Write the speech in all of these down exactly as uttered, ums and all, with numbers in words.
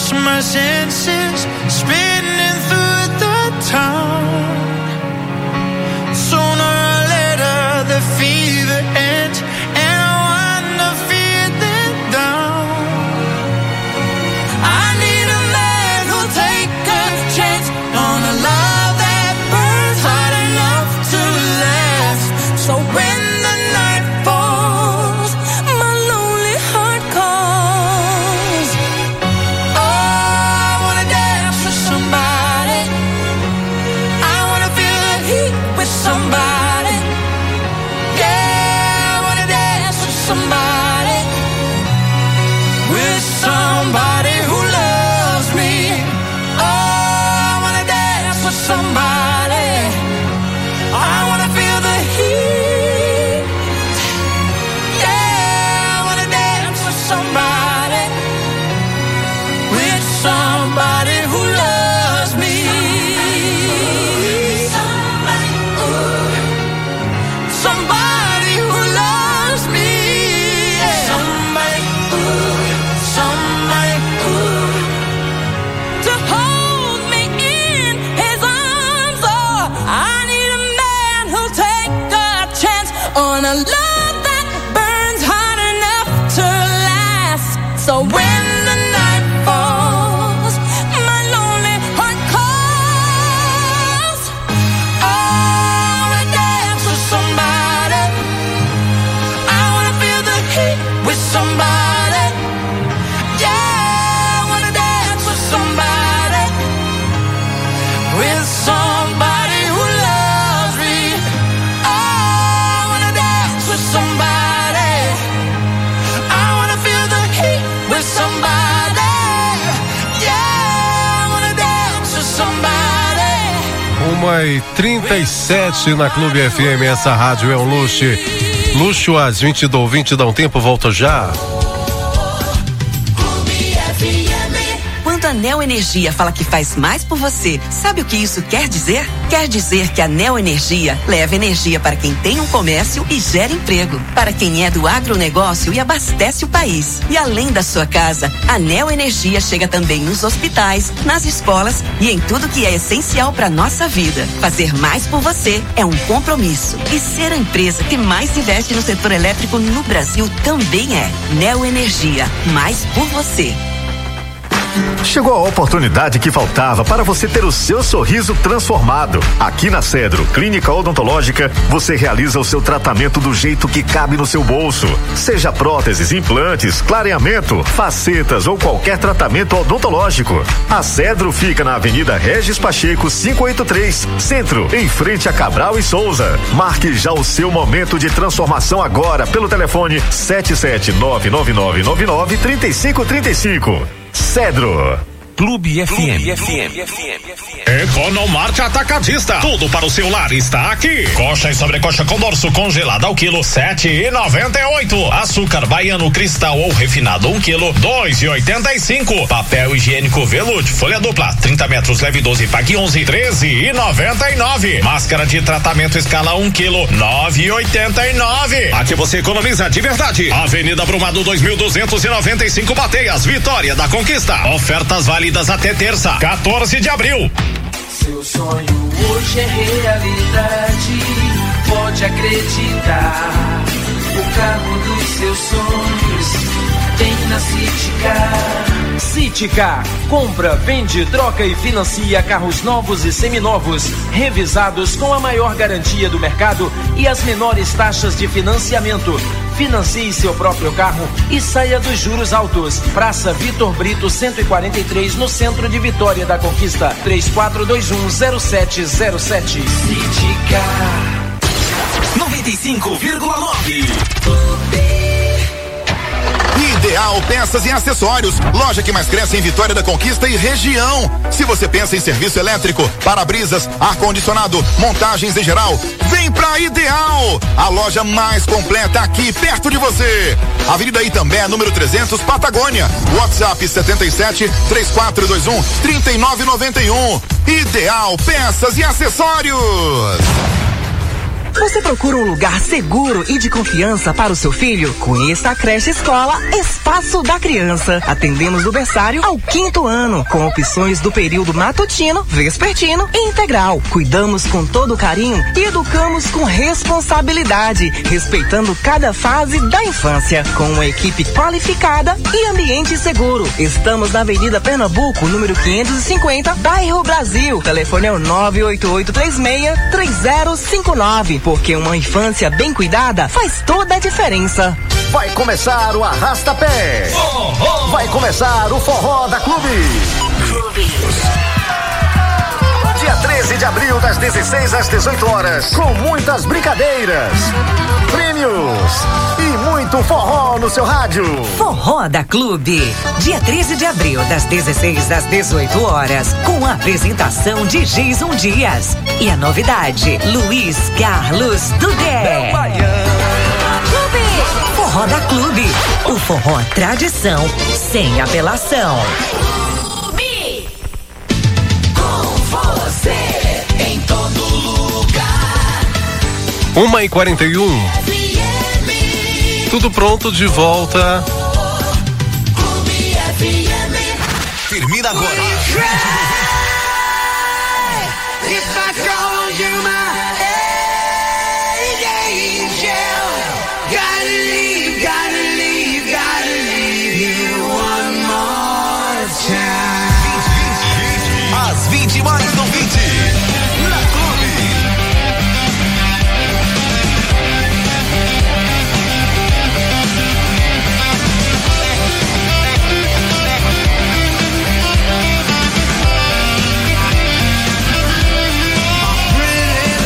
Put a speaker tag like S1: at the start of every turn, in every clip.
S1: lost my senses, spinning through the town. Sooner or later the fever ends, and I wanna feel it down. I need a man who'll take a chance on a love that burns hot enough to last. So when the night falls, my lonely heart calls. Oh, I wanna dance with somebody. I wanna feel the heat with somebody. Yeah, I wanna dance with somebody. With somebody who loves me. Oh, I wanna dance with somebody. I wanna feel the heat. Yeah, I wanna dance with somebody. With somebody who loves me. Somebody, ooh. Somebody who loves me. Yeah. Somebody, ooh. Somebody, ooh. To hold me in his arms. Oh, I need a man who'll take a chance on a love that burns hot enough to last. So when the night falls, my lonely heart calls. Oh, I wanna dance with somebody. I wanna feel the heat with somebody. Yeah, I wanna dance with somebody. With somebody who loves me. Oh, I wanna dance with somebody. I wanna feel the heat with somebody. Yeah, I wanna dance with somebody.
S2: Uma e trinta e sete na Clube F M, essa rádio é um luxo. Luxo às vinte do ouvinte, dá um tempo, volta já.
S3: Quando a Neo Energia fala que faz mais por você, sabe o que isso quer dizer? Quer dizer que a Neo Energia leva energia para quem tem um comércio e gera emprego, para quem é do agronegócio e abastece o país. E além da sua casa, a Neo Energia chega também nos hospitais, nas escolas e em tudo que é essencial para nossa vida. Fazer mais por você é um compromisso. E ser a empresa que mais investe no setor elétrico no Brasil também é. Neo Energia, mais por você.
S4: Chegou a oportunidade que faltava para você ter o seu sorriso transformado. Aqui na Cedro Clínica Odontológica, você realiza o seu tratamento do jeito que cabe no seu bolso. Seja próteses, implantes, clareamento, facetas ou qualquer tratamento odontológico. A Cedro fica na Avenida Regis Pacheco, quinhentos e oitenta e três, Centro, em frente a Cabral e Souza. Marque já o seu momento de transformação agora pelo telefone sete sete nove nove nove nove nove três cinco três cinco. Cedro.
S5: Clube F M. Economarte Atacadista. Tudo para o seu lar está aqui. Coxa e sobrecoxa com dorso congelada ao quilo sete e noventa e oito. Açúcar baiano cristal ou refinado um quilo dois e oitenta e cinco. Papel higiênico Velude folha dupla trinta metros leve doze pague onze treze e noventa e nove. Máscara de tratamento escala um quilo nove e oitenta e nove. Aqui você economiza de verdade. Avenida Brumado dois mil duzentos e noventa e cinco Bateias, Vitória da Conquista. Ofertas válidas até terça, quatorze de abril.
S6: Seu sonho hoje é realidade, pode acreditar. O carro dos seus sonhos tem na Citicar.
S7: Citicar, compra, vende, troca e financia carros novos e seminovos, revisados com a maior garantia do mercado e as menores taxas de financiamento. Financie seu próprio carro e saia dos juros altos. Praça Vitor Brito cento e quarenta e três, no centro de Vitória da Conquista. três quatro dois um zero sete zero sete.
S6: Citicar
S5: noventa e cinco vírgula nove.
S8: Ideal Peças e Acessórios, loja que mais cresce em Vitória da Conquista e região. Se você pensa em serviço elétrico, para-brisas, ar-condicionado, montagens em geral, vem pra Ideal, a loja mais completa aqui perto de você. Avenida Itambé, número trezentos, Patagônia. WhatsApp setenta e sete, três quatro dois um, trinta e nove noventa e um. Ideal Peças e Acessórios.
S9: Você procura um lugar seguro e de confiança para o seu filho? Conheça a creche escola Espaço da Criança. Atendemos do berçário ao quinto ano, com opções do período matutino, vespertino e integral. Cuidamos com todo carinho e educamos com responsabilidade, respeitando cada fase da infância, com uma equipe qualificada e ambiente seguro. Estamos na Avenida Pernambuco, número quinhentos e cinquenta, bairro Brasil. Telefone é o nove oito oito três seis três zero cinco nove, porque uma infância bem cuidada faz toda a diferença.
S4: Vai começar o Arrasta-Pé. Vai começar o Forró da Clube. Dia treze de abril, das dezesseis às dezoito horas, com muitas brincadeiras, prêmios e muito forró no seu rádio.
S10: Forró da Clube, dia treze de abril, das dezesseis às dezoito horas, com a apresentação de Jason Dias. E a novidade, Luiz Carlos Dudé. Forró da Clube, o forró tradição, sem apelação.
S1: Clube, com você em todo lugar.
S2: Uma e quarenta e um. Tudo pronto, de volta.
S1: Clube F M.
S8: Termina agora.
S1: If I call you my angel, gotta leave, gotta leave, gotta leave you one more time.
S8: Às vinte mais não vinte. Na Clube.
S1: Pretty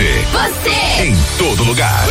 S11: você.
S12: Você.
S11: Em todo lugar.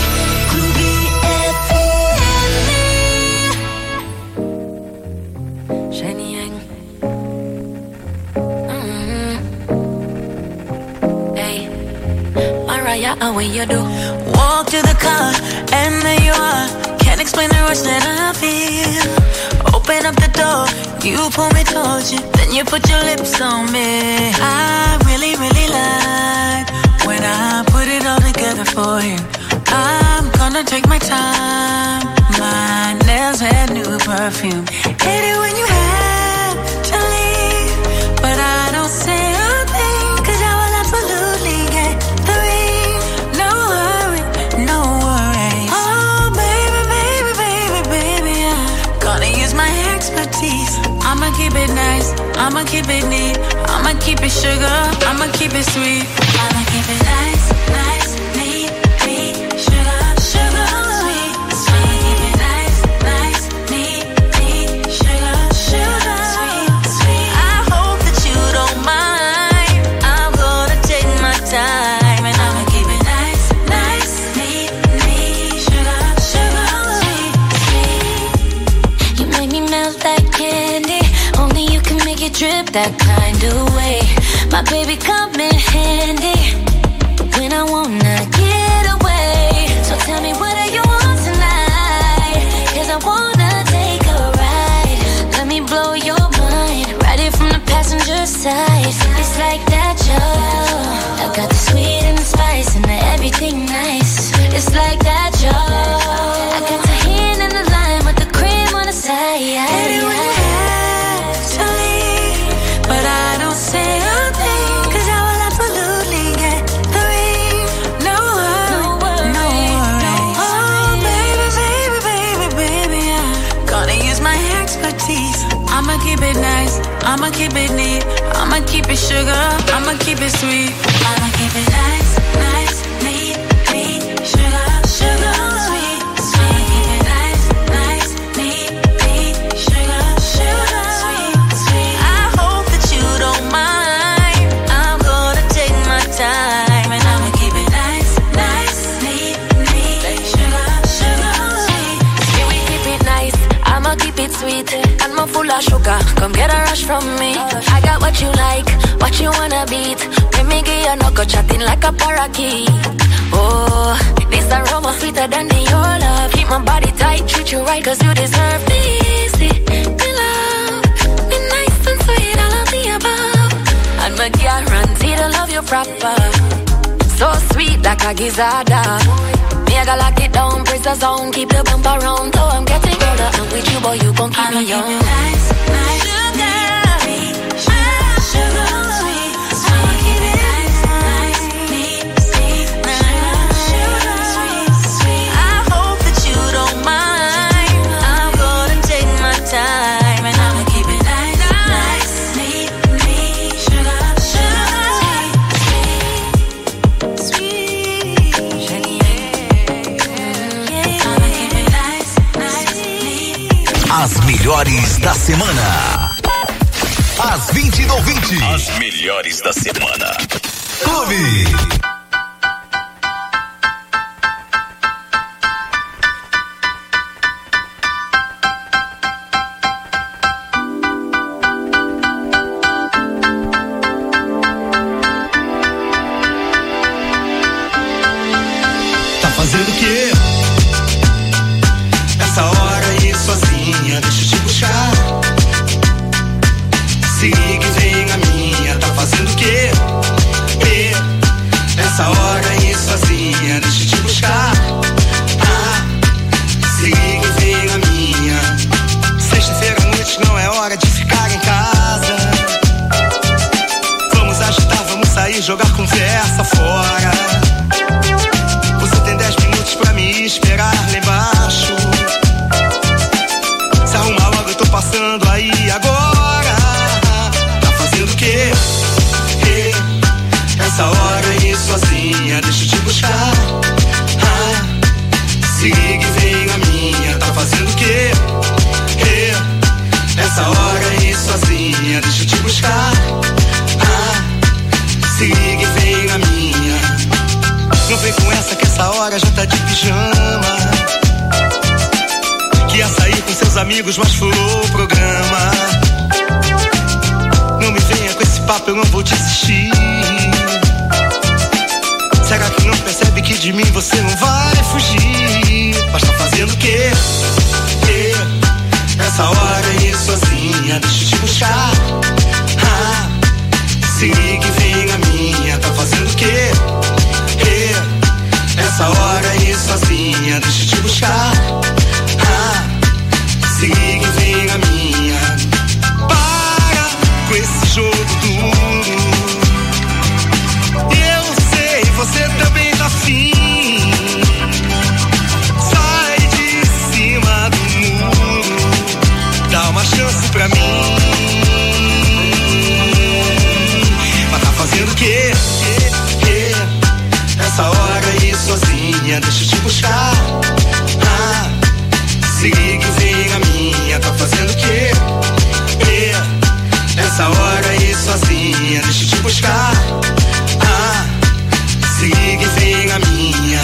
S1: What you do? Walk to the car and there you are. Can't explain the rush that I feel. Open up the door, you pull me towards you, then you put your lips on me. I really, really like when I put it all together for you. I'm gonna take my time. My nails had new perfume. Hate it when you have to leave, but I don't say a thing, 'cause I will absolutely get the ring. No hurry, no worries. Oh baby, baby, baby, baby, I'm gonna use my expertise. I'ma keep it nice, I'ma keep it neat, I'ma keep it sugar, I'ma keep it sweet. I'ma keep it nice, nice, neat, neat, sugar, sugar, sweet, sweet. I'ma keep it nice, nice, neat, neat, sugar, sugar, sweet, sweet. I hope that you don't mind, I'm gonna take my time, and I'ma keep it nice, nice, neat, neat, sugar, sugar, sweet, sweet. You make me melt like candy, only you can make it drip that kind of way. My baby come in handy when I wanna get away. So tell me, what do you want tonight? 'Cause I wanna take a ride. Let me blow your mind, right it from the passenger side. It's like that, y'all. I got the sweet and the spice and the everything nice. It's like that, y'all. I got the hand and the lime with the cream on the side. Anyway, to leave, but I don't say a thing, 'cause I will absolutely get the ring. No worry, no worries. Oh baby, baby, baby, baby, I'm gonna use my expertise. I'ma keep it nice, I'ma keep it neat, I'ma keep it sugar, I'ma keep it sweet. I'ma keep it nice, nice, neat, neat, sugar, sugar, sweet, sweet. I'ma keep it nice, nice, neat, neat, sugar, sugar, sweet, sweet. I hope that you don't mind, I'm gonna take my time, and I'ma keep it nice, nice, neat, neat, sugar, sugar, sweet.
S12: Yeah, we keep it nice, I'ma keep it sweet. And I'm full of sugar, come get a rush from me. I got what you like, what you wanna beat. Let me get your knuckle chatting like a parakeet. Oh, this aroma sweeter than the your love. Keep my body tight, treat you right, 'cause you deserve this. Me love, be nice and sweet, all of the above. And my guarantee to love you proper. So sweet like a gizzada. Me I gotta lock it down, press the zone, keep the bumper round. So I'm getting older, and with you boy you gon' keep me young.
S1: Nice, nice, sugar, sugar, sugar, sweet. I'ma keep it nice, nice, neat, neat, sugar, sweet, sweet. I hope that you don't mind, I'm gonna take my time, and I'ma keep it nice, nice, neat, neat, sugar, sugar, sweet, sweet, yeah. I'ma keep it nice, nice, neat.
S11: As melhores da semana. As vinte do vinte. As melhores da semana. Clube.
S13: Tá fazendo o quê? Essa hora aí sozinha, deixa eu te buscar. Se liga e vem a minha, tá fazendo o quê? E, essa hora aí sozinha, deixa eu te buscar. Ah, se liga e vem a minha. Sexta-feira à noite não é hora de ficar em casa. Vamos agitar, vamos sair, jogar conversa fora. Você tem dez minutos pra me esperar lá embaixo. Se arrumar logo, eu tô passando aí agora. Tá fazendo o quê? Hey, essa hora aí sozinha, deixa eu te buscar. Ah, se liga e vem a minha. Tá fazendo o quê? Hey, essa hora aí sozinha, deixa eu te buscar. Ah, se liga e vem a minha. hora já tá de pijama. Que ia sair com seus amigos, mas furou o programa. Não me venha com esse papo, eu não vou desistir. Será que não percebe que de mim você não vai fugir? Mas tá fazendo o quê? quê? Essa hora aí sozinha, deixa eu te buscar. Ah, se liga e vem a minha, tá fazendo o quê? quê? Essa hora aí sozinha, deixa eu te buscar. Ah, se liga e vem a minha. Para com esse jogo duro. Eu sei, você também tá afim. Sai de cima do muro, dá uma chance pra mim. Mas tá fazendo o quê? Essa hora aí sozinha, deixa eu te buscar. Ah, se liga e vem a minha, tá fazendo o quê? Essa hora aí sozinha, deixa eu te buscar. Ah, se liga e vem a minha.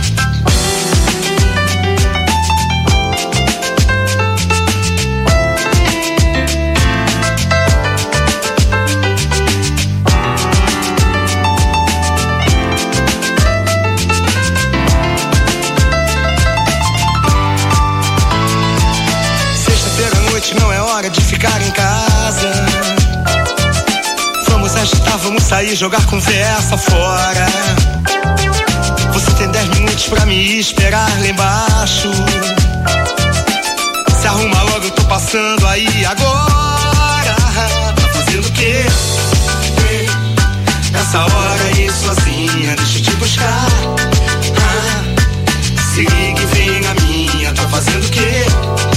S13: Não é hora de ficar em casa. Vamos agitar, vamos sair, jogar conversa fora. Você tem dez minutos pra me esperar lá embaixo. Se arruma logo, eu tô passando aí agora. Tá fazendo o quê? Essa hora aí sozinha, deixa eu te buscar. Ah, se liga e vem a minha, tá fazendo o quê?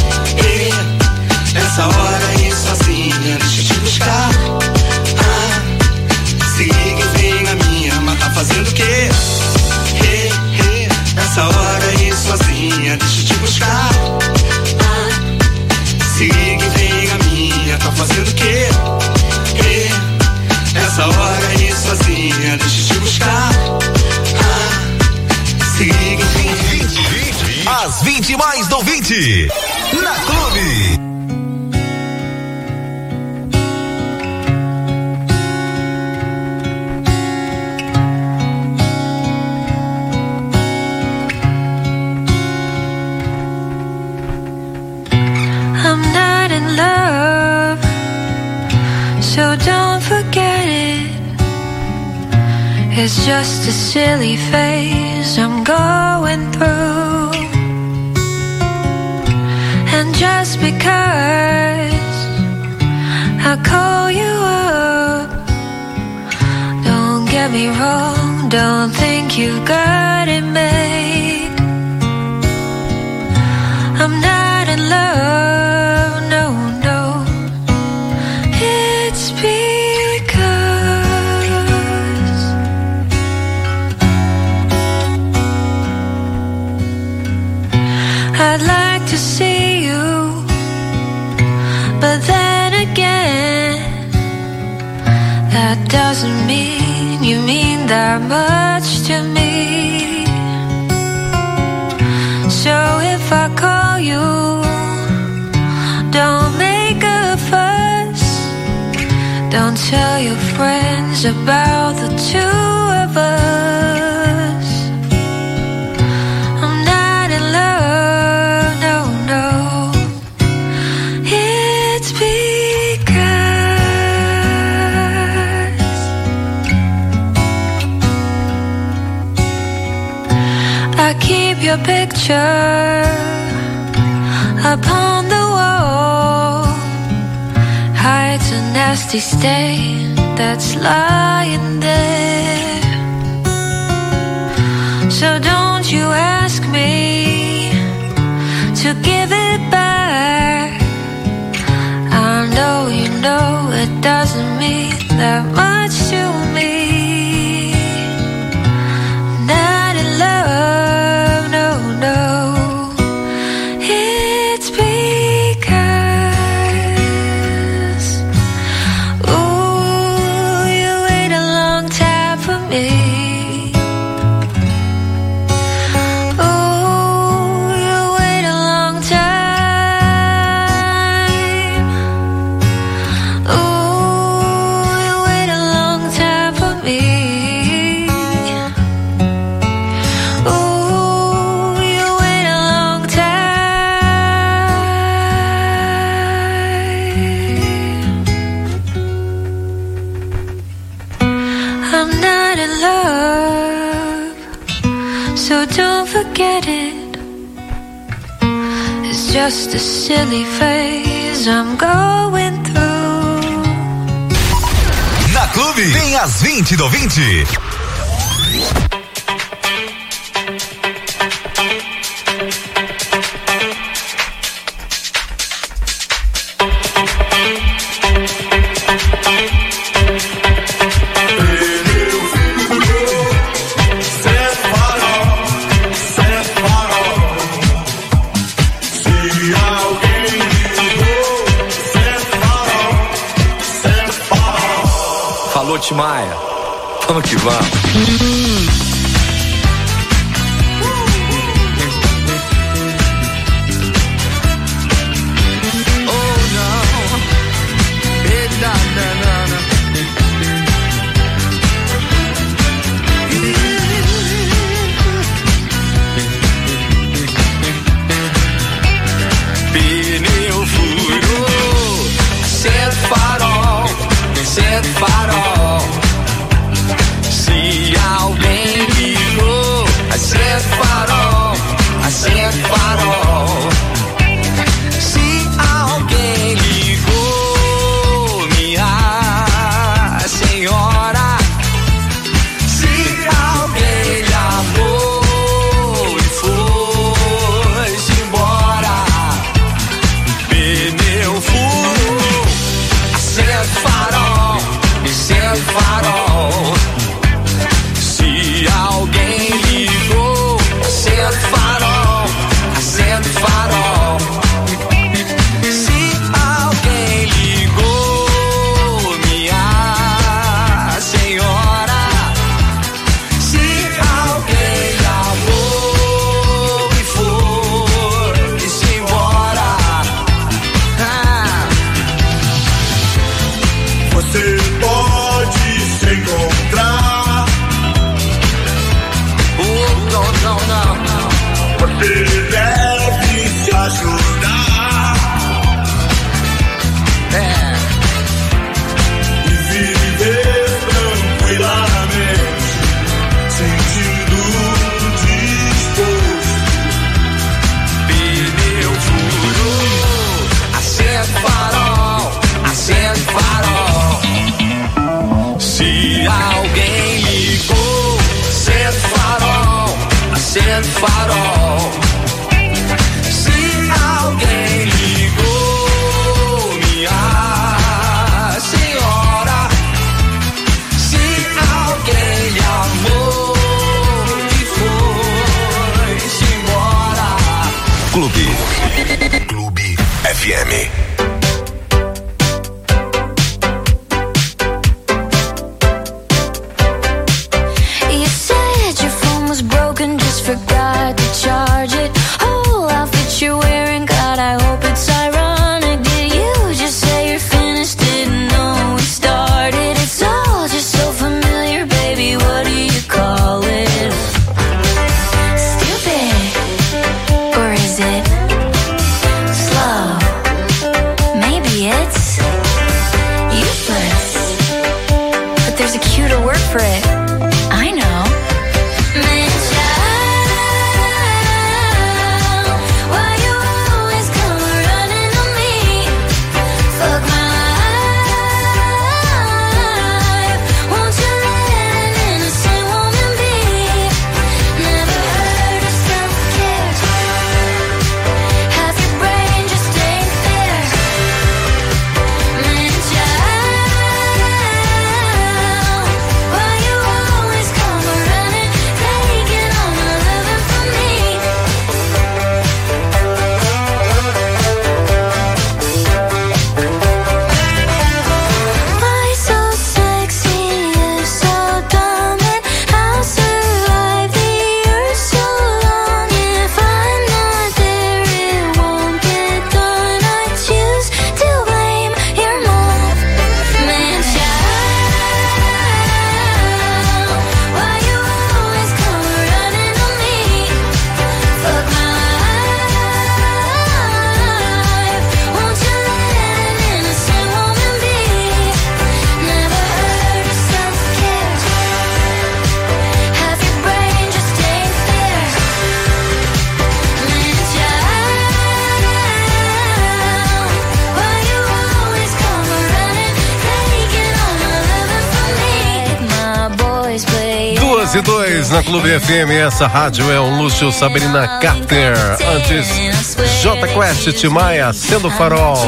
S13: Essa hora aí sozinha, deixa eu te buscar. Ah, se liga e vem a minha, mas tá fazendo o quê? Hey, hey. Essa hora aí sozinha, deixa eu te buscar. Ah, se liga e vem a minha, tá fazendo o quê? Hey. Essa hora aí sozinha, deixa eu te buscar. Ah, se liga e vem a minha.
S11: As vinte mais do vinte na Clube.
S14: So don't forget it. It's just a silly phase I'm going through. And just because I call you up, don't get me wrong, don't think you've got it made. I'm not in love, no, no. It's because I'd like to see you, but then again, that doesn't mean you mean that much to me. So if I call you, don't make a fuss. Don't tell your friends about the two of us. I'm not in love, no, no. It's because I keep your picture upon the wall. Hides a nasty stain that's lying there. So don't you ask me to give it back. I know you know it doesn't mean that much to me. Not in love, no, no. It's because, ooh, you wait a long time for me. I'm not in love, so don't forget it. It's just a silly phase I'm going through.
S11: Na Clube tem as vinte do vinte.
S15: Maia, vamos que vamos. Oh não, eita, nanana. Pneu furou, acende farol, acende farol. Alguém ligou, acende farol, acende farol. Se alguém ligou, minha senhora, se alguém lhe amou e foi-se embora, pneu furou, acende farol, acende farol. Alguém ligou, acende farol, acende farol. Se alguém ligou, minha senhora, se alguém amou e foi-se embora, ah.
S13: Você pode se encontrar.
S15: Não, não, não.
S13: Você deve se ajudar.
S15: É.
S13: E viver tranquilamente, sentindo disposto.
S15: Pneu furou, acende farol, acende farol. Se alguém ligou, acende farol, acende farol. Se alguém ligou, minha senhora, se alguém lhe amou e foi-se embora.
S11: Clube. Clube F M.
S14: Forgot to charge it. Whole outfit you're wearing, God, I hope it's ironic. Did you just say you're finished? Didn't know we started. It's all just so familiar, baby. What do you call it? Stupid, or is it slow? Maybe it's useless, but there's a cuter word for it. I know. Why you always come around?
S2: Duas e dois na Clube F M, essa rádio é um luxo. Sabrina Carter, antes J Quest, Timaya, Sendo Farol.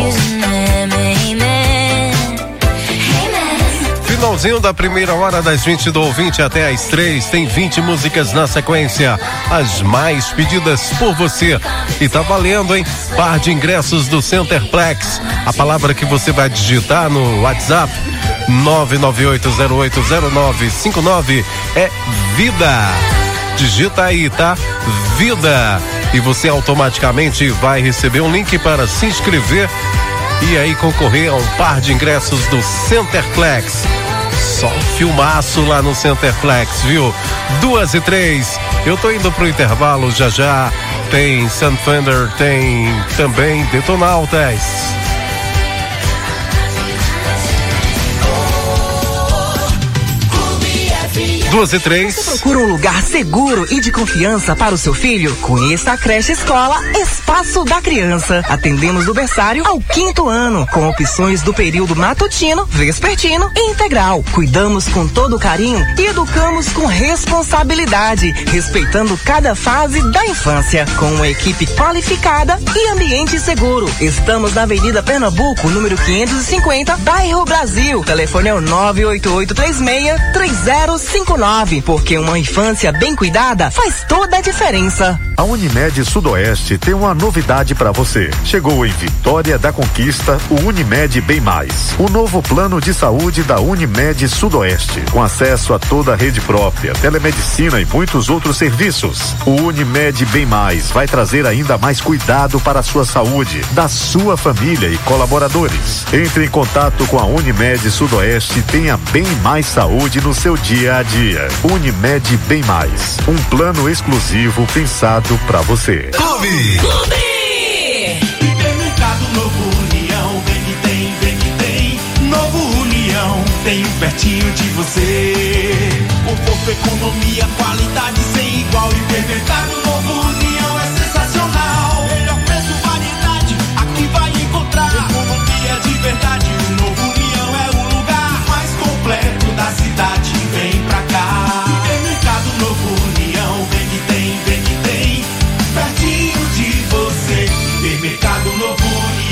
S2: Finalzinho da primeira hora, das vinte do ouvinte até às três, tem vinte músicas na sequência, as mais pedidas por você. E tá valendo, hein? Par de ingressos do Centerplex. A palavra que você vai digitar no WhatsApp nove nove oito zero oito zero nove cinco nove é vida. Digita aí, tá? Vida. E você automaticamente vai receber um link para se inscrever e aí concorrer a um par de ingressos do Centerplex. Só um filmaço lá no Centerplex, viu? Duas e três. Eu tô indo pro intervalo já já. Tem Sun Thunder, tem também Detonautas. Duas e três.
S9: Você procura um lugar seguro e de confiança para o seu filho? Conheça a creche escola Espaço da Criança. Atendemos do berçário ao quinto ano, com opções do período matutino, vespertino e integral. Cuidamos com todo carinho e educamos com responsabilidade, respeitando cada fase da infância, com uma equipe qualificada e ambiente seguro. Estamos na Avenida Pernambuco, número quinhentos e cinquenta, bairro Brasil. Telefone é o nove oito oito três seis três zero cinco nove, porque uma infância bem cuidada faz toda a diferença.
S4: A Unimed Sudoeste tem uma novidade para você. Chegou em Vitória da Conquista o Unimed Bem Mais, o novo plano de saúde da Unimed Sudoeste, com acesso a toda a rede própria, telemedicina e muitos outros serviços. O Unimed Bem Mais vai trazer ainda mais cuidado para a sua saúde, da sua família e colaboradores. Entre em contato com a Unimed Sudoeste e tenha bem mais saúde no seu dia a dia. Unimed Bem Mais, um plano exclusivo pensado pra você.
S11: Clube!
S13: Clube! Hipermercado Novo União, vem que tem, vem que tem. Novo União, tem um pertinho de você. Conforto, economia, qualidade sem igual. Hipermercado Novo União é sensacional. Melhor preço, variedade, aqui vai encontrar. Economia de verdade, o Novo União é o lugar mais completo da cidade. Vem pra cá. Hipermercado Novo União, vem que tem, vem que tem. Pertinho de você. Hipermercado Novo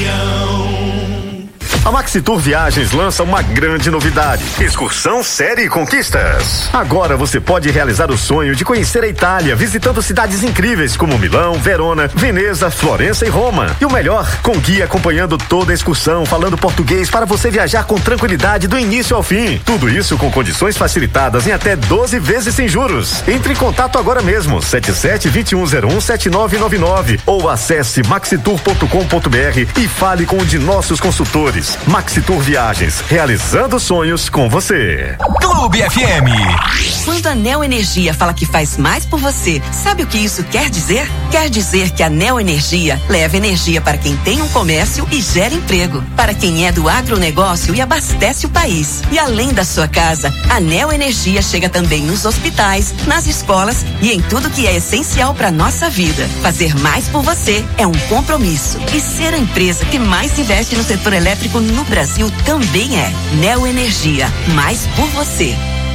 S13: União.
S4: A Maxitur Viagens lança uma grande novidade: excursão série Conquistas. Agora você pode realizar o sonho de conhecer a Itália, visitando cidades incríveis como Milão, Verona, Veneza, Florença e Roma. E o melhor, com guia acompanhando toda a excursão, falando português para você viajar com tranquilidade do início ao fim. Tudo isso com condições facilitadas em até doze vezes sem juros. Entre em contato agora mesmo, sete sete dois um zero um sete nove nove nove, ou acesse maxitur ponto com ponto br e fale com um de nossos consultores. Maxitur Viagens, realizando sonhos com você.
S11: Clube F M.
S3: Quando a Neo Energia fala que faz mais por você, sabe o que isso quer dizer? Quer dizer que a Neo Energia leva energia para quem tem um comércio e gera emprego, para quem é do agronegócio e abastece o país. E além da sua casa, a Neo Energia chega também nos hospitais, nas escolas e em tudo que é essencial para nossa vida. Fazer mais por você é um compromisso. E ser a empresa que mais investe no setor elétrico no Brasil também é. Neo Energia, mais por você.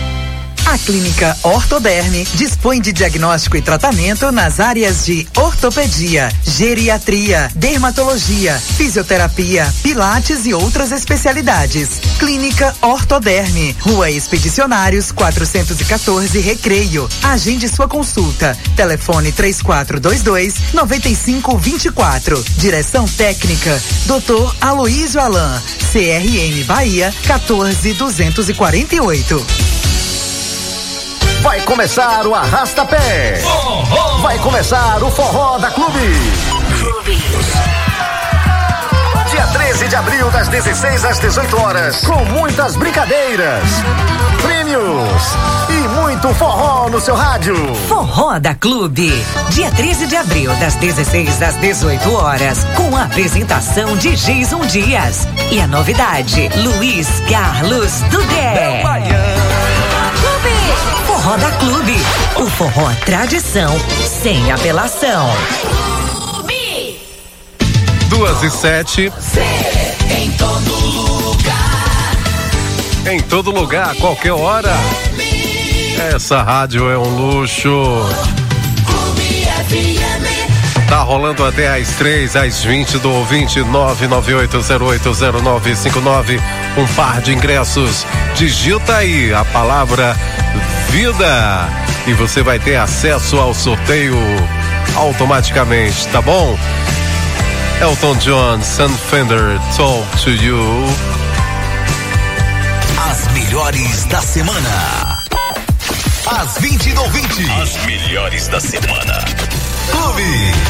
S16: A Clínica Ortoderme dispõe de diagnóstico e tratamento nas áreas de ortopedia, geriatria, dermatologia, fisioterapia, pilates e outras especialidades. Clínica Ortoderme, Rua Expedicionários quatrocentos e quatorze, Recreio. Agende sua consulta. Telefone três quatro dois dois nove cinco dois quatro. Direção técnica doutor Aloísio Alain. C R M Bahia quatorze duzentos e quarenta e oito.
S4: Vai começar o Arrasta-Pé. Forró. Vai começar o Forró da Clube. Clube. Dia treze de abril, das dezesseis às dezoito horas, com muitas brincadeiras, prêmios e muito forró no seu rádio.
S10: Forró da Clube. Dia treze de abril, das dezesseis às dezoito horas, com a apresentação de Jason Dias. E a novidade, Luiz Carlos Dudé. Forró da Clube. O forró tradição, sem apelação.
S2: Clube. Duas e sete.
S1: Em todo lugar.
S2: Em todo lugar, a qualquer hora. Essa rádio é um luxo. Tá rolando até às três, às vinte do ouvinte, nove nove oito zero oito zero nove cinco nove. Um par de ingressos. Digita aí a palavra vida e você vai ter acesso ao sorteio automaticamente, tá bom? Elton John, Sam Fender, Talk to You.
S11: As melhores da semana. Às vinte do ouvinte. As melhores da semana. Clube.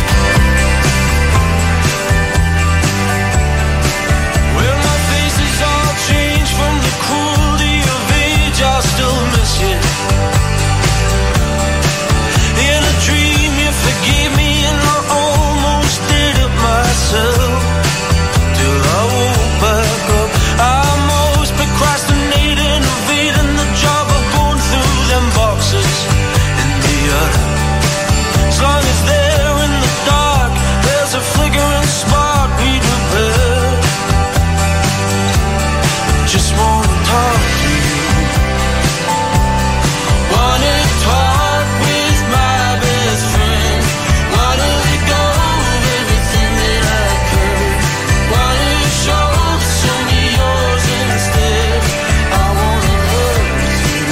S1: Well, my face is all changed from the cruelty of age. I still miss you. In a dream, you forgave me, and I almost did it myself. Till I woke back up, I'm always procrastinating, evading the job of going through them boxes in the attic. As long as they're in the dark, there's a flickering spark we repair. I just wanna talk to you. Wanna talk with my best friend. Wanna let go of everything that I could. Wanna show some of yours instead. I wanna hurt you.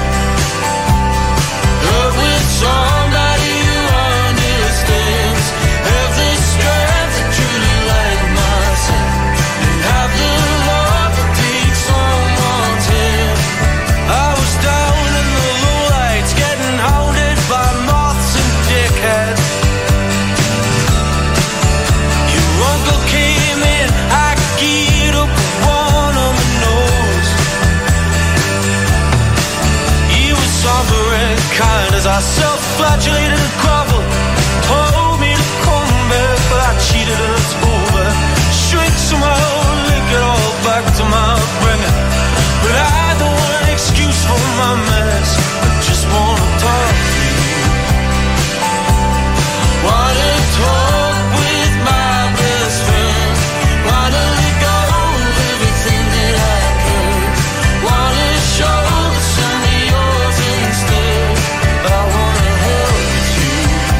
S1: Hurt with somebody who understands. Have the strength to truly like myself. And have the love to take someone's hand. I was down in the lowlights, getting hounded by moths and dickheads. Your uncle came in, I geared up with one on my nose. He was somber and kind as I self-flagellated and groveled. Told me to come back, but I cheated and it's over. Shrink somehow, link it all back to my upbringing. But I don't want an excuse for my mess. I just wanna talk to you. Wanna talk with my best friend. Wanna let go of everything that I could. Wanna show some of yours instead. I wanna hurt you.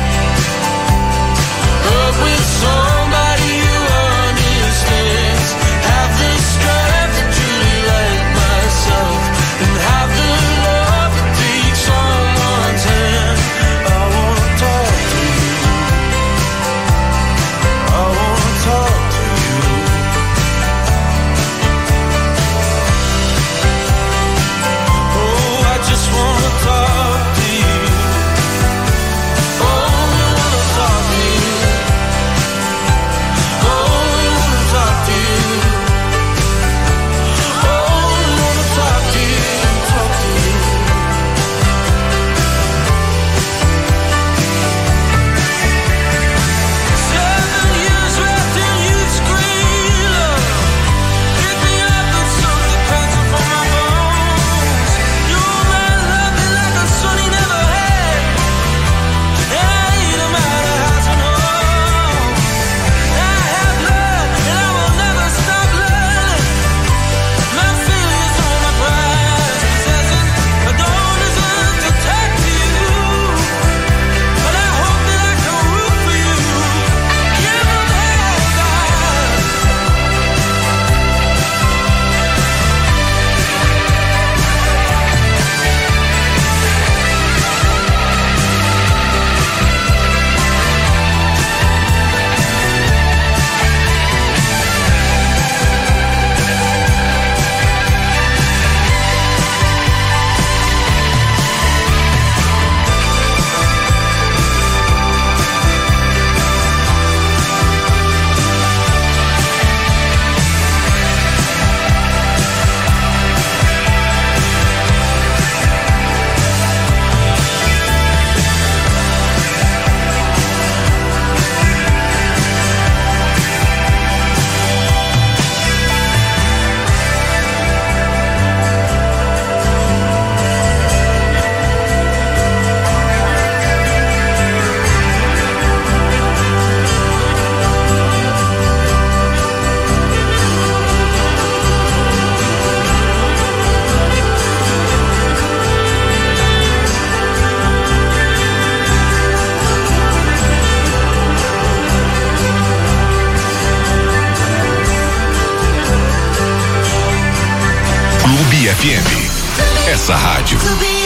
S11: nossa rádio.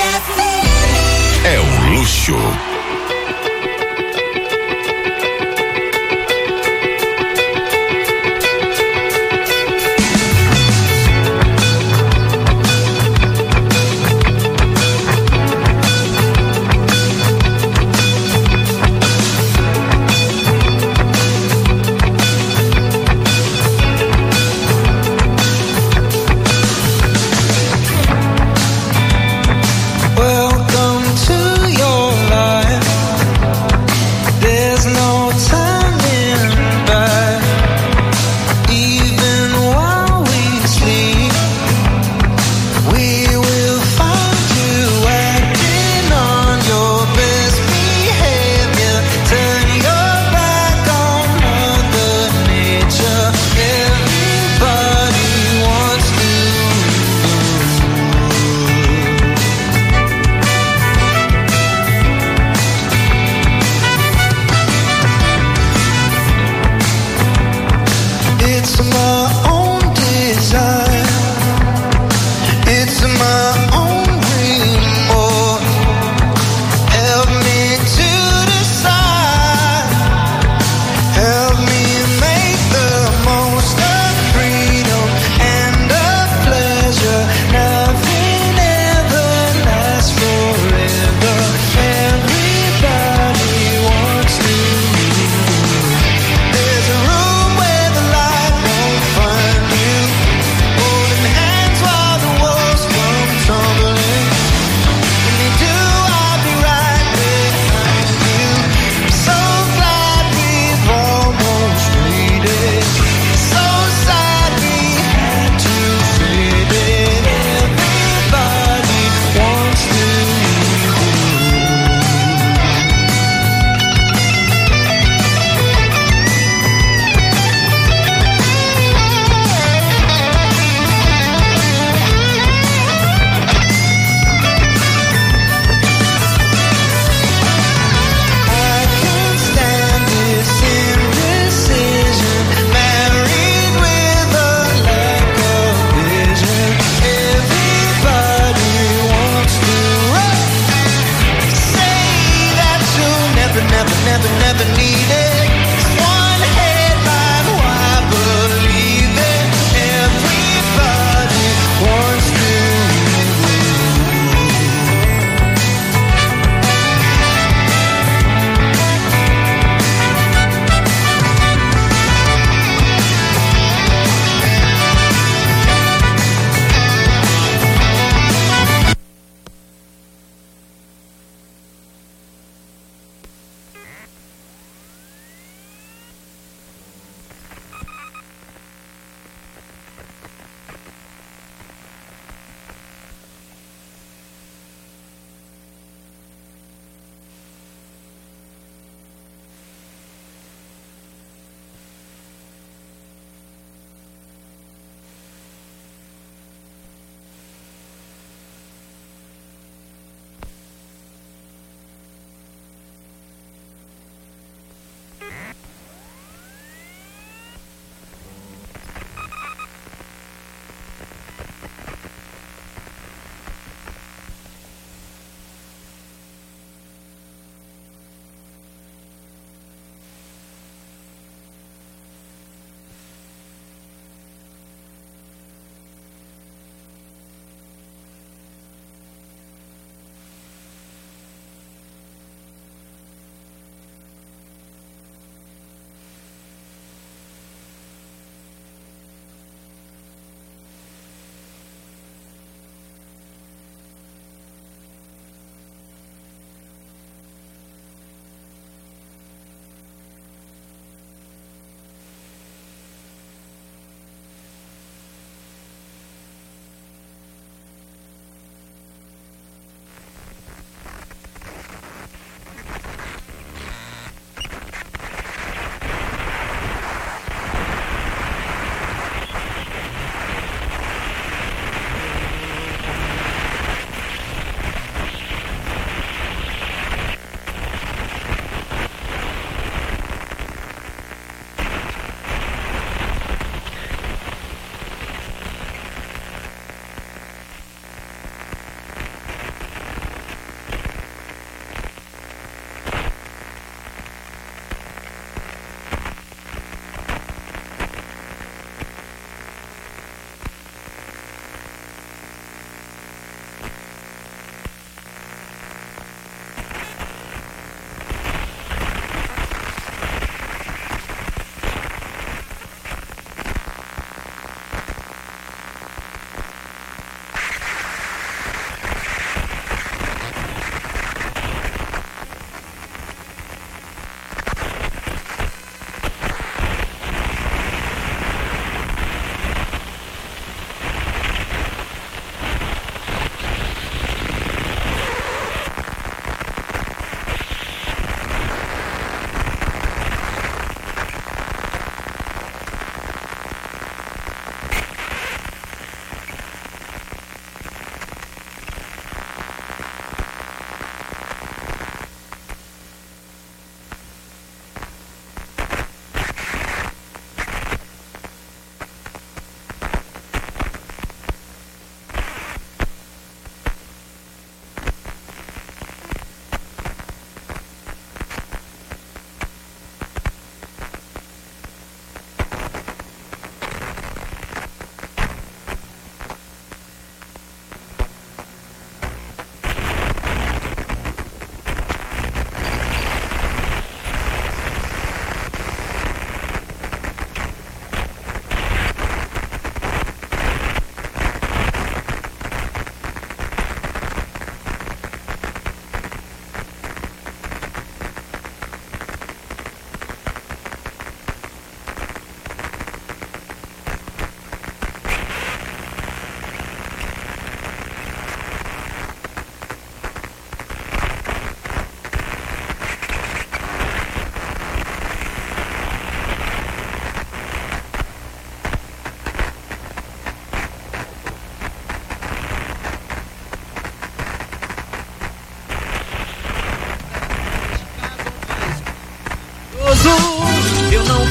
S11: É um luxo.
S1: Welcome to your life.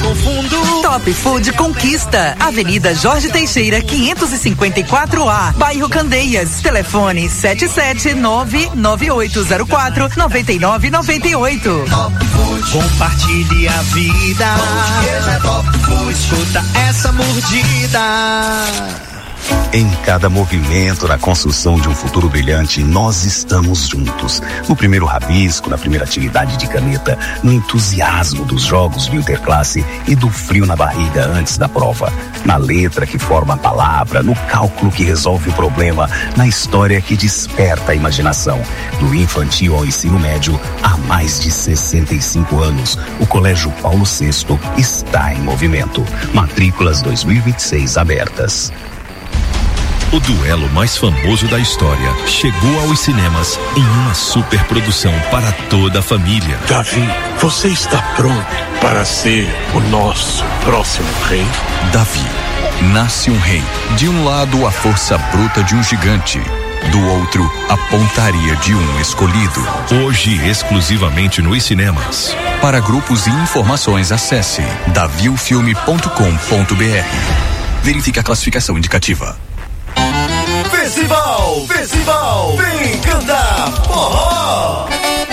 S17: no fundo.
S16: Top Food Conquista, Avenida Jorge Teixeira, quinhentos e cinquenta e quatro A, Bairro Candeias. Telefone sete sete nove nove oito zero quatro nove nove nove oito.
S17: Compartilhe a vida. É Top Food. Escuta essa mordida.
S18: Em cada movimento na construção de um futuro brilhante, nós estamos juntos. No primeiro rabisco, na primeira atividade de caneta, no entusiasmo dos jogos do Interclasse e do frio na barriga antes da prova. Na letra que forma a palavra, no cálculo que resolve o problema, na história que desperta a imaginação. Do infantil ao ensino médio, há mais de sessenta e cinco anos, o Colégio Paulo sexto está em movimento. Matrículas dois mil e vinte e seis abertas.
S19: O duelo mais famoso da história chegou aos cinemas em uma superprodução para toda a família.
S20: Davi, você está pronto para ser o nosso próximo rei?
S21: Davi, nasce um rei. De um lado, a força bruta de um gigante. Do outro, a pontaria de um escolhido.
S19: Hoje, exclusivamente nos cinemas.
S21: Para grupos e informações, acesse daviofilme ponto com ponto br. Verifique a classificação indicativa.
S11: Festival, festival, vem cantar forró.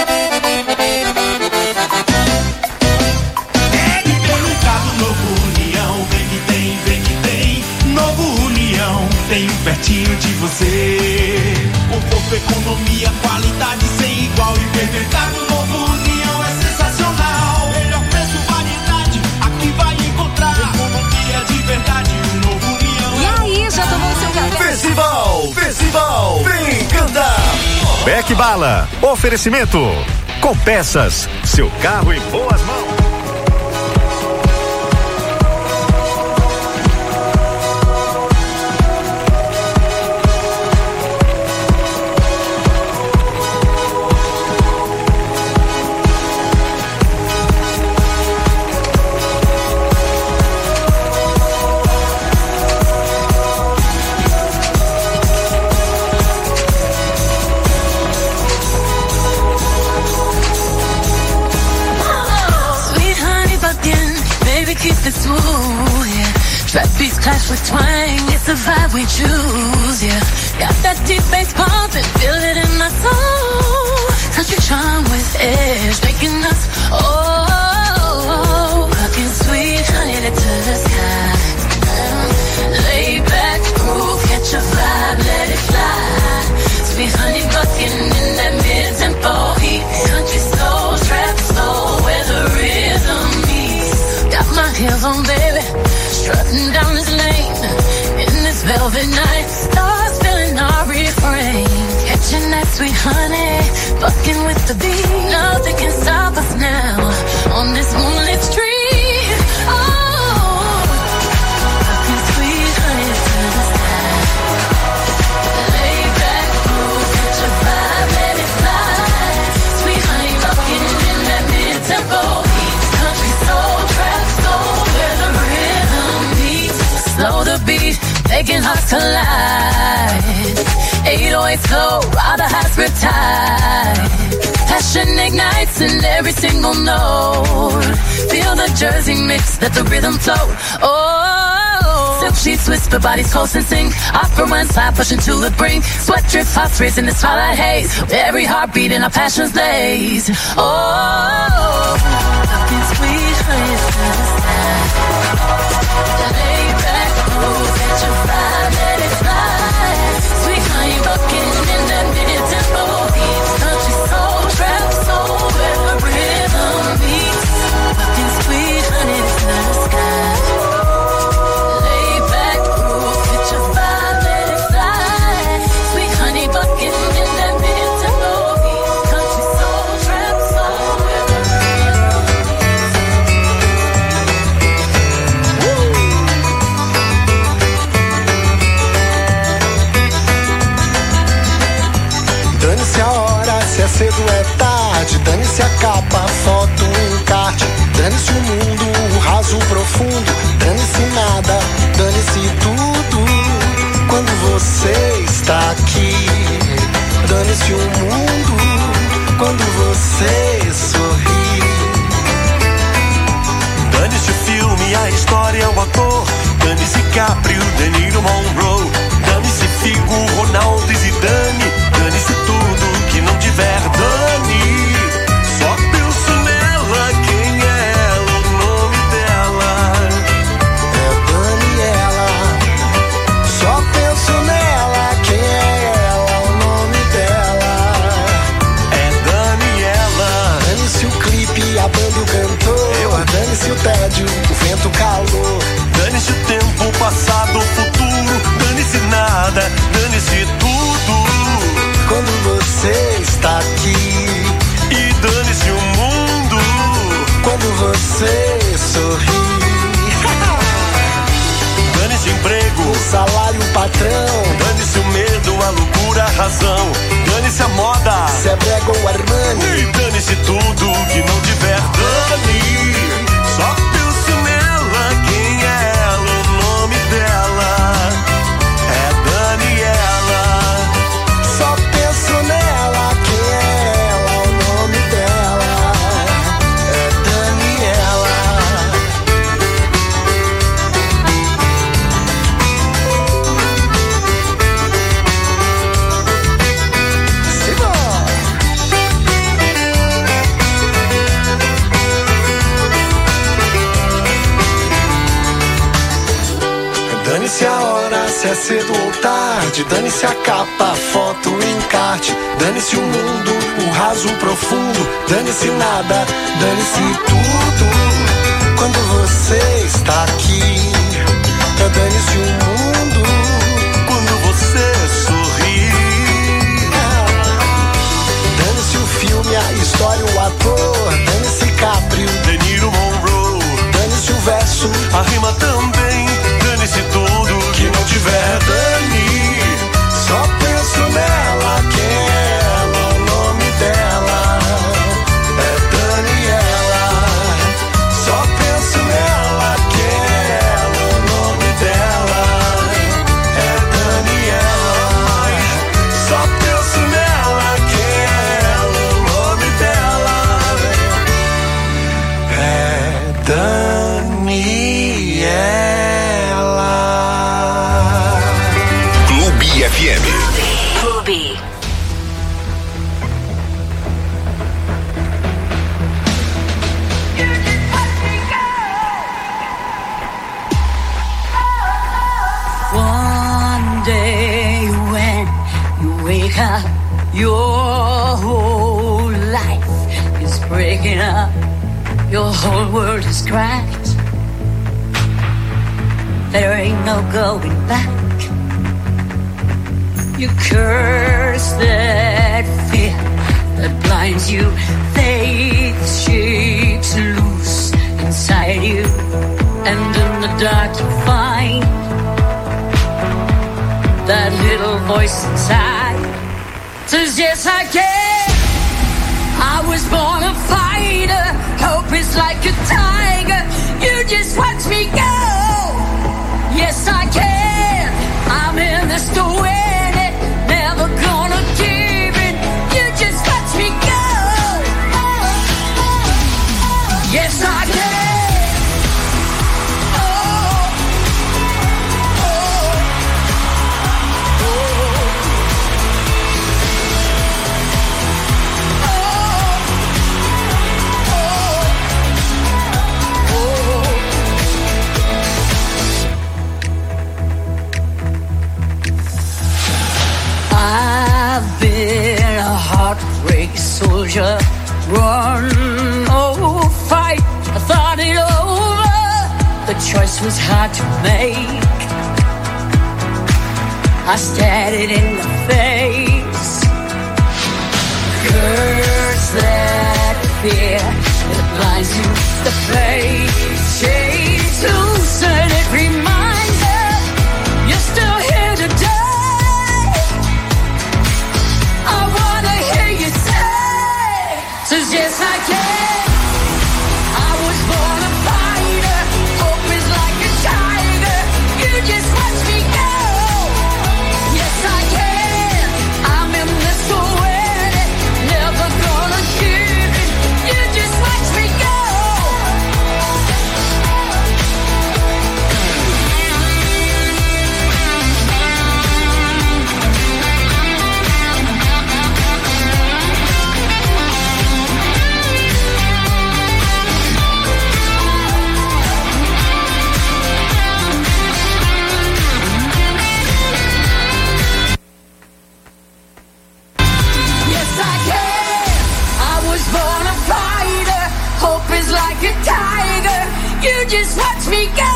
S22: É que tem um carro novo União, vem que tem, vem que tem. Novo União, tem um pertinho de você. Conforto, economia, qualidade sem igual. E vem carro novo União é sensacional. Melhor preço, variedade, aqui vai encontrar. Economia de verdade, um novo União.
S23: E aí, já tomou seu café?
S11: Festival, festival, vem cantar.
S4: Beck Bala, oferecimento. Com peças, seu carro em boas mãos.
S1: Keep it smooth, yeah. Trap beats clash with twang, it's the vibe we choose, yeah. Got that deep bass pumping, feel it in my soul. Country charm with edge, making us, oh, fucking sweet, honey, to the sky. Lay back, groove, catch a vibe, let it fly. Sweet honey bucking in that mid-tempo heat. Country soul, trap soul, where the rhythm meets. Got my heels on, baby, strutting down this lane. In this velvet night, stars filling our refrain. Catching that sweet honey, bucking with the beat. Nothing can stop us now, on this moonlit street. Oh, bucking sweet honey to the sky. Lay back, groove, catch a vibe, let it fly. Sweet honey bucking in that mid-tempo heat. Country soul, trap soul, where the rhythm meets. Slow the beat, making hearts collide. eight oh eight slow, ride the high script tide. Passion ignites in every single note. Feel the Jersey mix, let the rhythm float. Oh, silk sheets whisper, bodies close and sing. Opera one slide, pushing to the brink. Sweat drips, hearts race in this twilight haze. Every heartbeat in our passions blaze. Oh, fucking sweet honey to the sky. Lay back, groove, catch a vibe, let it fly. Sweet honey bucking in that mid-tempo beat. Country soul, trap soul, where the rhythm meets. Fucking sweet honey to the sky. Lay back, groove, catch a vibe, let it fly. Sweet honey bucking in that mid-tempo beat. Country soul, trap soul, where the rhythm
S24: Dane-se a hora, se é cedo é tarde. Dane-se a capa, a foto, um encarte. Dane-se o mundo, o raso profundo. Dane-se nada, dane-se tudo. Quando você está aqui, dane-se o mundo. Quando você sorri,
S20: Dane-se o filme,
S13: a história, o ator. Dane-se Caprio, De Niro, Monroe. Dane-se Figo, Ronaldo e Zidane. Dane-se tudo que não tiver Dani. Só penso nela, quem é ela, o nome dela
S24: é Daniela. Só penso nela, quem é ela, o nome dela
S13: é Daniela.
S24: Dane-se o clipe, a banda e o cantor. Dane-se o tédio, o vento, o calor.
S13: Dane-se o tempo, passado, o futuro. Dane-se nada, dane-se tudo.
S24: Quando você está aqui,
S13: e dane-se o mundo.
S24: Quando você sorri,
S13: dane-se emprego,
S24: o salário, o patrão.
S13: Dane-se o medo, a loucura, a razão. Dane-se a moda,
S24: se é brega ou Armani.
S13: E dane-se tudo que não tiver Dani. Só penso nela, quem é ela, o nome dela é Daniela.
S24: Só penso nela, quem é ela, o nome dela é Daniela. Dane-se a hora, se é cedo ou tarde. Dane-se a capa, a foto, o encarte. Dane-se o mundo, o raso, o profundo. Dane-se nada, dane-se tudo. Quando você está aqui, é dane-se o mundo.
S13: Quando você sorri,
S24: dane-se o filme, a história, o ator. Dane-se Caprio,
S13: De Niro, Monroe.
S24: Dane-se o verso,
S13: a rima também. Dane-se tudo que não tiver Dani.
S24: Só penso nela, quem é ela, o nome dela é Daniela. Só penso nela, quem é ela, o nome dela é Daniela. Só penso nela, quem é ela, o nome dela é Daniela.
S11: F M.
S10: Clube.
S5: One day when you wake up, your whole life is breaking up. Your whole world is cracked. There ain't no going back. You curse that fear that blinds you. Faith shakes loose inside you, and in the dark you find that little voice inside says, yes, I can. I was born a fighter. Hope is like a tiger. You just watch me go. Yes, I can. I'm in this to win it. Never gonna give it. You just watch me go. Yes, I can. Oh, oh, I've been a heartbreak soldier. Run, oh, fight. I thought it over. The choice was hard to make. I stared it in the face. Curse that fear that blinds you. The face shades loose and it reminds you you're still here today. I wanna hear you say, says yes I can. I was born a fighter. Hope is like a tiger. You just watch me go. Yes I can. I'm in this to win it. Never gonna give it. You just watch me go. is like a tiger. You just watch me go.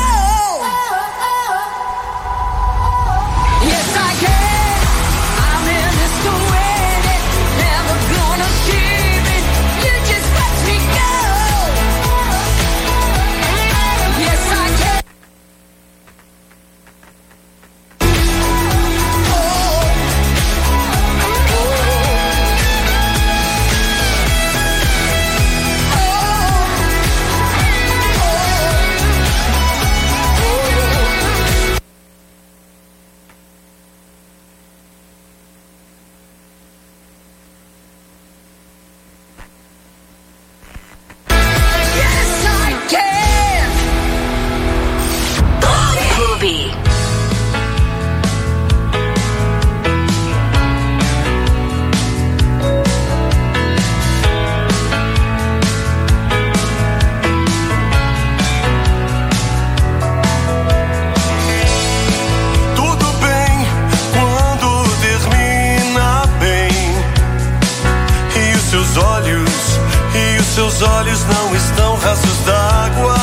S5: Yes, I can. I'm in this to win it. Never gonna keep it. You just watch me go. Yes, I can.
S6: Seus olhos não estão rasos d'água.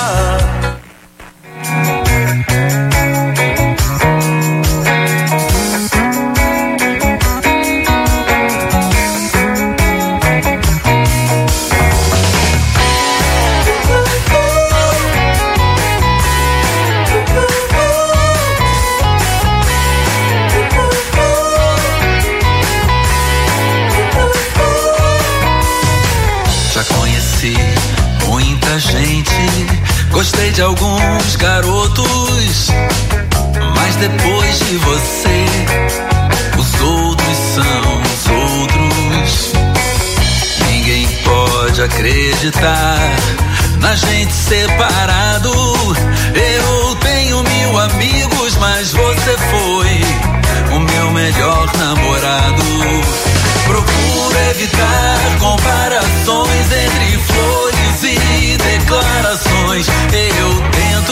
S7: Gostei de alguns garotos, mas depois de você, os outros são os outros. Ninguém pode acreditar na gente separado. Eu tenho mil amigos, mas você foi o meu melhor namorado. Procuro evitar comparações entre flores e declarações. Eu tento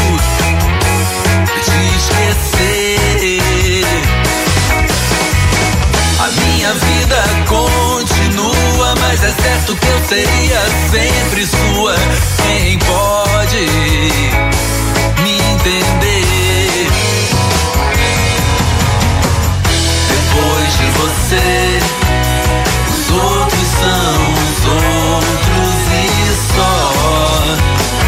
S7: te esquecer. A minha vida continua, mas é certo que eu seria sempre sua. Quem pode me entender? Depois de você, os outros são os outros e só.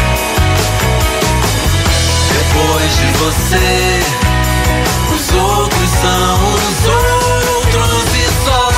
S7: Depois de você, os outros são os outros e só.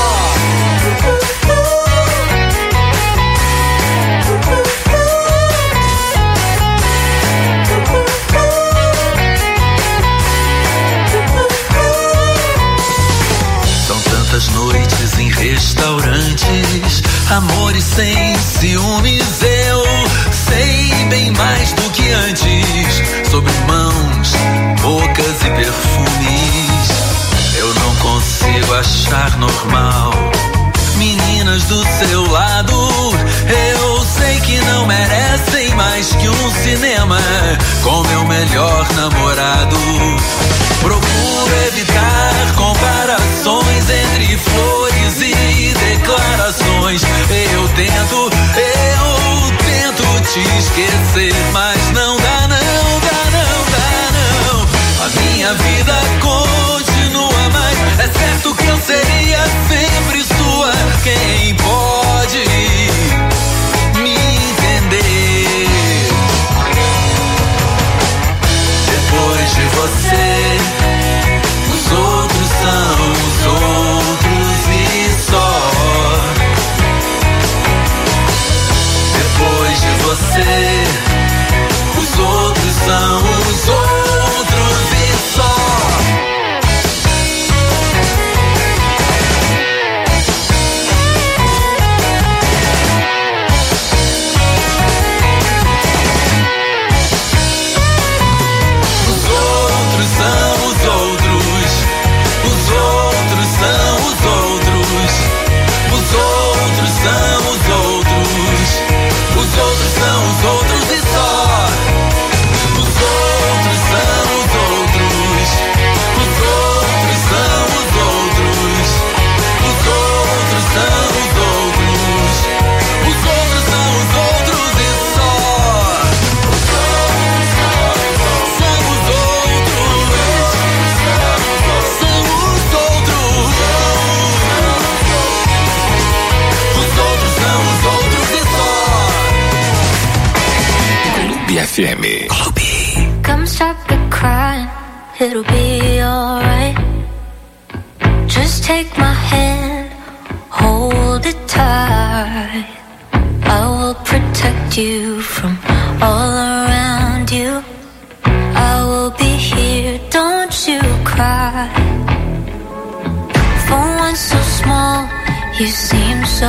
S7: São tantas noites em restaurantes, amores sem ciúmes. Eu sei bem mais do que antes sobre mãos, bocas e perfumes. Eu não consigo achar normal meninas do seu lado. Eu sei que não merecem mais que um cinema com meu melhor namorado. Procuro evitar comparações entre flores e declarações. Eu tento, eu tento te esquecer, mas não dá, não dá, não dá, não. A minha vida continua, mas é certo que eu seria sempre sua. Quem pode me entender? Depois de você, os outros são os outros e só. Depois de você,
S11: F M.
S8: Come stop the crying, it'll be alright. Just take my hand, hold it tight. I will protect you from all around you. I will be here, don't you cry. For one so small, you seem so